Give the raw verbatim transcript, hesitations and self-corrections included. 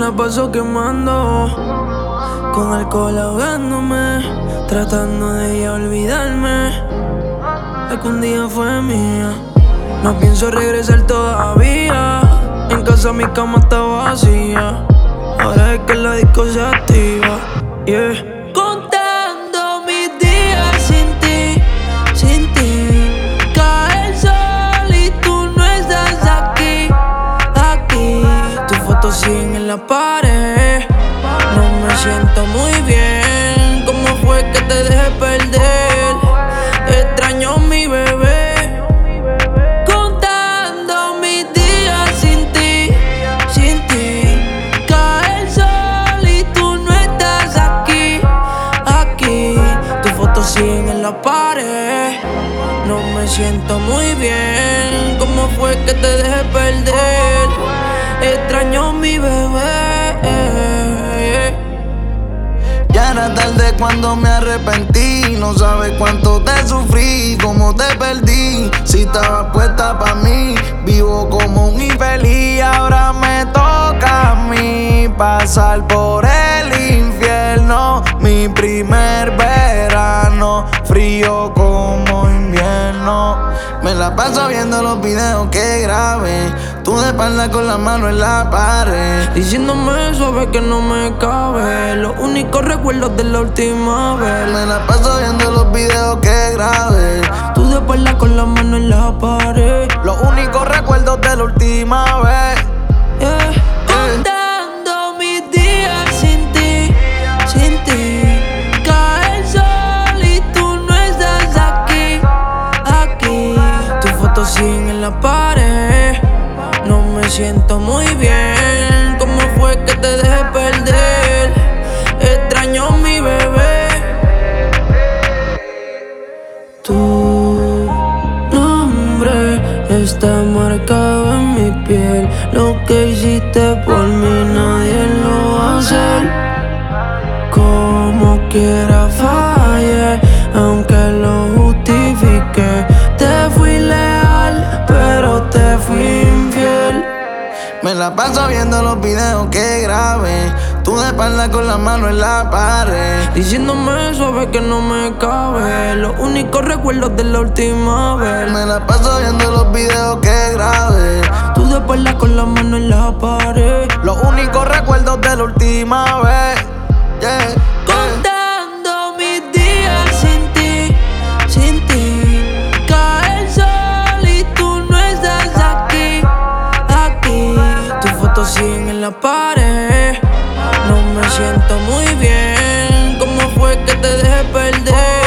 la paso quemando, con alcohol ahogándome, tratando de ya olvidarme de que un día fue mía. No pienso regresar todavía. En casa mi cama está vacía. Ahora es que la disco se activa. Yeah. Contando mis días sin ti, sin ti. Cae el sol y tú no estás aquí, aquí. Tus fotos siguen en la pared. No me siento muy bien. ¿Cómo fue que te dejé perder? Extraño mi bebé. Siguen en la pared. No me siento muy bien. ¿Cómo fue que te dejé perder? Extraño mi bebé. Ya era tarde cuando me arrepentí. No sabes cuánto te sufrí, cómo te perdí. Si estabas puesta pa' mí, vivo como un infeliz. Ahora me toca a mí pasar por el infierno. Mi primer verano, frío como invierno. Me la paso viendo los videos que grabé, tú de espalda con la mano en la pared, diciéndome suave que no me cabe. Los únicos recuerdos de la última vez. Me la paso viendo los videos que grabé, tú de espalda con la mano en la pared. Los únicos recuerdos de la última vez. Yeah. Contando mis días sin ti, sin ti. Cae el sol y tú no estás aquí, aquí. Tus fotos siguen en la pared. No me siento muy bien. ¿Cómo fue que te dejé perder? Extraño mi bebé. Tu nombre está marcado en mi piel. Lo que hiciste por mí nadie lo va a hacer. Como quiera fallé, aunque lo justifique. Te fui leal, pero te fui infiel. Me la paso viendo los videos que grabé, tú de espalda con la mano en la pared, diciéndome suave que no me cabe. Los únicos recuerdos de la última vez. Me la paso viendo los videos que grabé, tú de espalda con la mano en la pared. Los únicos recuerdos de la última vez. Yeah. Contando mis días sin ti, sin ti. Cae el sol y tú no estás aquí, aquí. Tus fotos siguen en la pared. No me siento muy bien. ¿Cómo fue que te dejé perder?